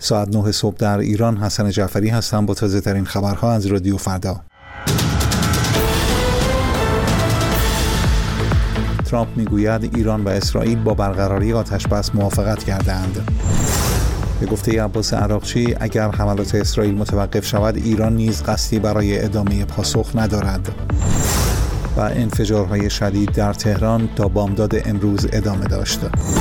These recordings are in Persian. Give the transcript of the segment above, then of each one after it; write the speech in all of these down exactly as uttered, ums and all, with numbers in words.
ساعت نه صبح در ایران. حسن جعفری هستم با تازه ترین خبرها از رادیو فردا. ترامپ میگوید ایران و اسرائیل با برقراری آتش‌بس موافقت کردند. به گفته عباس عراقچی اگر حملات اسرائیل متوقف شود ایران نیز قصدی برای ادامه پاسخ ندارد. و انفجارهای شدید در تهران تا بامداد امروز ادامه داشت.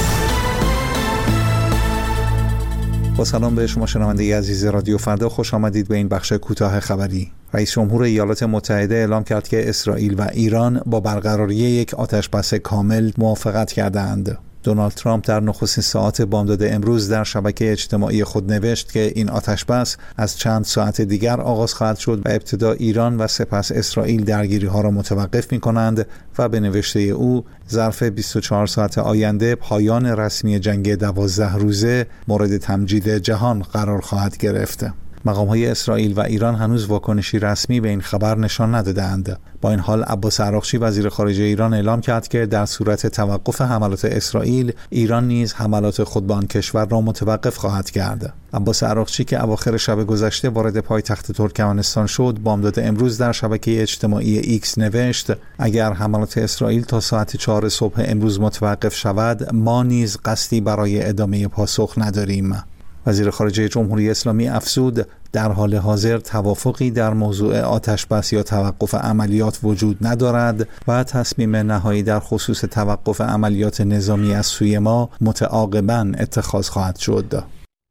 با سلام به شما شنونده عزیز رادیو فردا، خوش آمدید به این بخش کوتاه خبری. رئیس جمهور ایالات متحده اعلام کرد که اسرائیل و ایران با برقراری یک آتش‌بس کامل موافقت کردند. دونالد ترامپ در نخستین ساعات بامداد امروز در شبکه اجتماعی خود نوشت که این آتش‌بس از چند ساعت دیگر آغاز خواهد شد و ابتدا ایران و سپس اسرائیل درگیری‌ها را متوقف می‌کنند و به نوشته او ظرف بیست و چهار ساعت آینده پایان رسمی جنگ دوازده روزه مورد تمجید جهان قرار خواهد گرفت. مقام‌های اسرائیل و ایران هنوز واکنشی رسمی به این خبر نشان ندادند. با این حال عباس عراقچی وزیر خارجه ایران اعلام کرد که در صورت توقف حملات اسرائیل، ایران نیز حملات خود به آن کشور را متوقف خواهد کرد. عباس عراقچی که اواخر شب گذشته وارد پایتخت ترکمنستان شد، بامداد امروز در شبکه اجتماعی ایکس نوشت: اگر حملات اسرائیل تا ساعت چهار صبح امروز متوقف شود، ما نیز قصدی برای ادامه پاسخ نداریم. وزیر خارجه جمهوری اسلامی افزود در حال حاضر توافقی در موضوع آتش‌بس یا توقف عملیات وجود ندارد و تصمیم نهایی در خصوص توقف عملیات نظامی از سوی ما متعاقباً اتخاذ خواهد شد.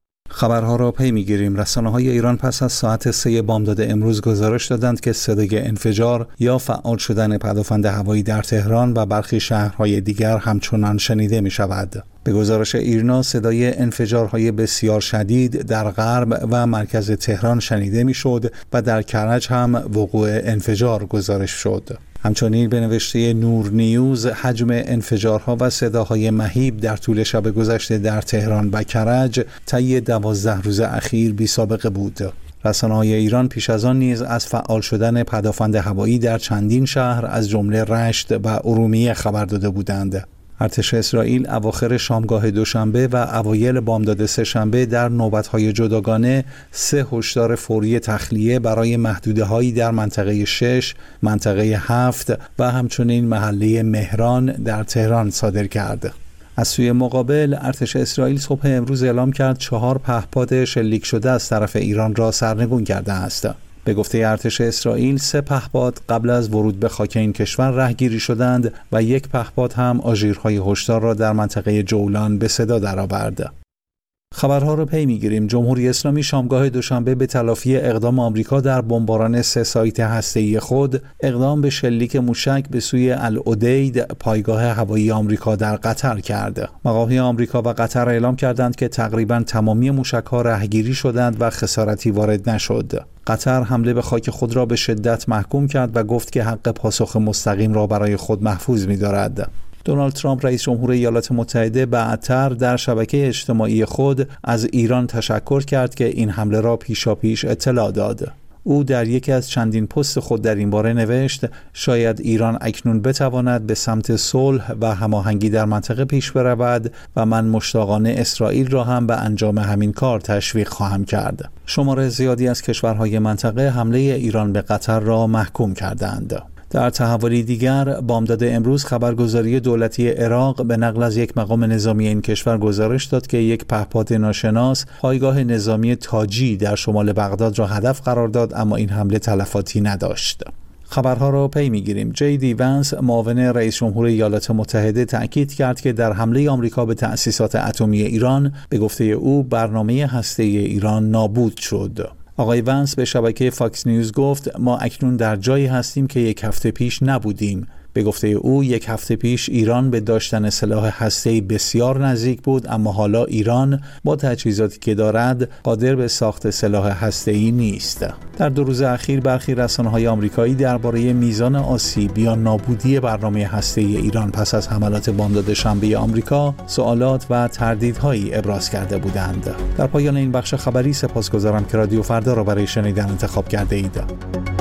خبرها را پی می‌گیریم. رسانه‌های ایران پس از ساعت سه بامداد امروز گزارش دادند که صدای انفجار یا فعال شدن پدافند هوایی در تهران و برخی شهرهای دیگر همچنان شنیده می‌شود. به گزارش ایرنا صدای انفجارهای بسیار شدید در غرب و مرکز تهران شنیده می‌شد و در کرج هم وقوع انفجار گزارش شد. همچنین به نوشته نور نیوز حجم انفجارها و صداهای مهیب در طول شب گذشته در تهران و کرج طی دوازده روز اخیر بی سابقه بود. رسانه‌های ایران پیش از آن نیز از فعال شدن پدافند هوایی در چندین شهر از جمله رشت و ارومیه خبر داده بودند. ارتش اسرائیل اواخر شامگاه دوشنبه و اوایل بامداد سه‌شنبه در نوبت‌های جداگانه سه هشدار فوری تخلیه برای محدوده‌هایی در منطقه شش، منطقه هفت و همچنین محله مهران در تهران صادر کرد. از سوی مقابل ارتش اسرائیل صبح امروز اعلام کرد چهار پهپاد شلیک شده از طرف ایران را سرنگون کرده است. به گفته ارتش اسرائیل سه پهپاد قبل از ورود به خاک این کشور رهگیری شدند و یک پهپاد هم آژیرهای هشدار را در منطقه جولان به صدا درآورد. خبرها را پی می‌گیریم. جمهوری اسلامی شامگاه دوشنبه به تلافی اقدام آمریکا در بمباران سه سایت هسته‌ای خود، اقدام به شلیک موشک به سوی العدید، پایگاه هوایی آمریکا در قطر کرد. مقام‌های آمریکا و قطر اعلام کردند که تقریباً تمامی موشک‌ها رهگیری شدند و خسارتی وارد نشد. قطر حمله به خاک خود را به شدت محکوم کرد و گفت که حق پاسخ مستقیم را برای خود محفوظ می‌دارد. دونالد ترامپ رئیس جمهور ایالات متحده بعدتر در شبکه اجتماعی خود از ایران تشکر کرد که این حمله را پیشاپیش اطلاع داد. او در یکی از چندین پست خود در این باره نوشت: شاید ایران اکنون بتواند به سمت صلح و هماهنگی در منطقه پیش برود و من مشتاقانه اسرائیل را هم به انجام همین کار تشویق خواهم کرد. شمار زیادی از کشورهای منطقه حمله ایران به قطر را محکوم کردند. در تحولی دیگر، بامداد امروز خبرگزاری دولتی عراق به نقل از یک مقام نظامی این کشور گزارش داد که یک پهپاد ناشناس پایگاه نظامی تاجی در شمال بغداد را هدف قرار داد، اما این حمله تلفاتی نداشت. خبرها را پی می‌گیریم. جی دی ونس معاون رئیس جمهور ایالات متحده تأکید کرد که در حمله آمریکا به تأسیسات اتمی ایران، به گفته او برنامه هسته‌ای ایران نابود شد. آقای ونس به شبکه فاکس نیوز گفت: ما اکنون در جایی هستیم که یک هفته پیش نبودیم. به گفته او یک هفته پیش ایران به داشتن سلاح هسته‌ای بسیار نزدیک بود، اما حالا ایران با تجهیزاتی که دارد قادر به ساخت سلاح هسته‌ای نیست. در دو روز اخیر برخی رسانه‌های آمریکایی درباره میزان آسیب یا نابودی برنامه هسته‌ای ایران پس از حملات بامداد شنبه آمریکا سوالات و تردیدهایی ابراز کرده بودند. در پایان این بخش خبری سپاسگزارم که رادیو فردا را برای شنیدن انتخاب کرده اید.